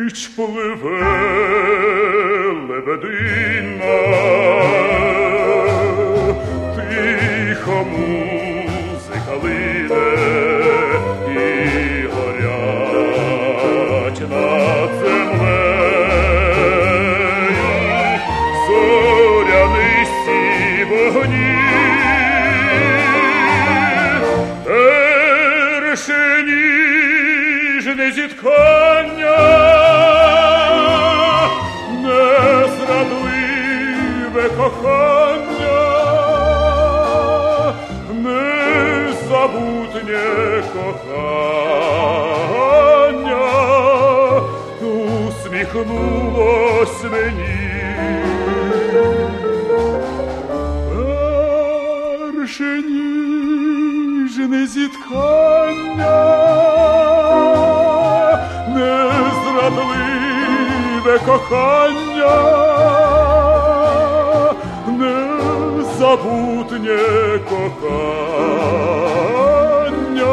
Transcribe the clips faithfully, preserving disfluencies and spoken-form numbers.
Сич пливе лебедина, тихо музика лине і горять над землею зорянисті вогні. Перше ніжне зітхання, незрадливе кохання, незабутнє кохання усміхнулось мені. Перше ніжне зітхання, незрадливе кохання, незабутнє кохання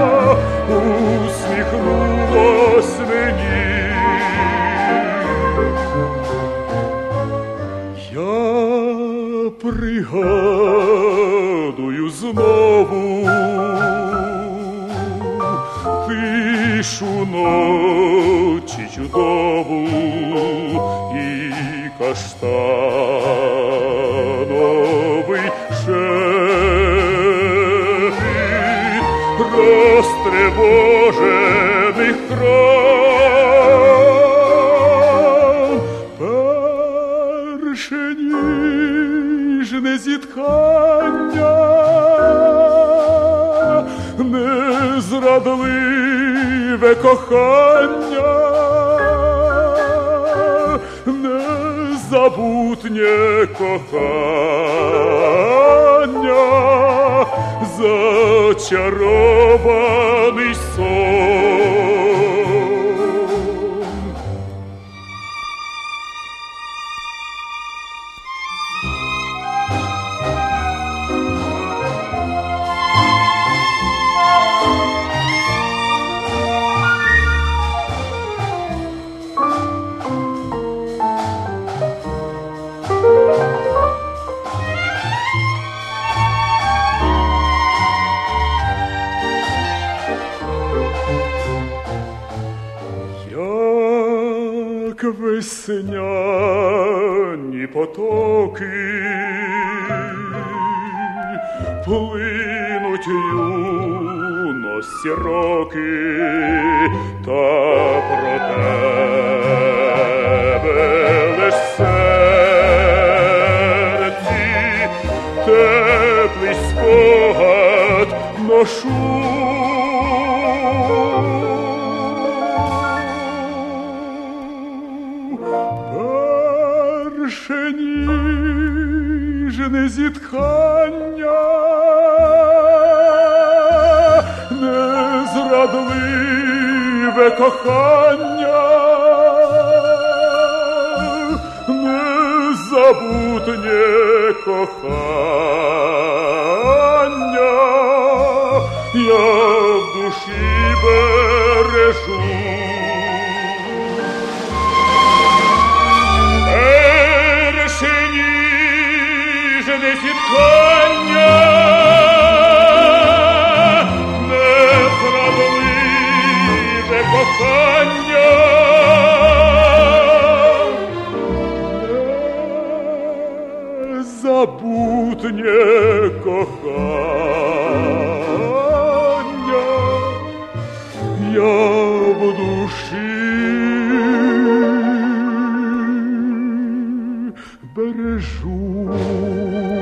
усміхнулось мені. Я пригадую знову тишу ночі чудову і каштановий шепіт розтривожених кров. Перше ніжне зітхання, незрадливе кохання, незабутнє кохання, зачарований сон. Як весняні потоки плинуть юності роки, та про тебе лиш серці теплий спогад ношу. Перше ніжне зітхання, незрадливе кохання, незабутнє кохання я в душі бережу. Зітхання, незрадливе кохання, незабутнє кохання я в душі бережу.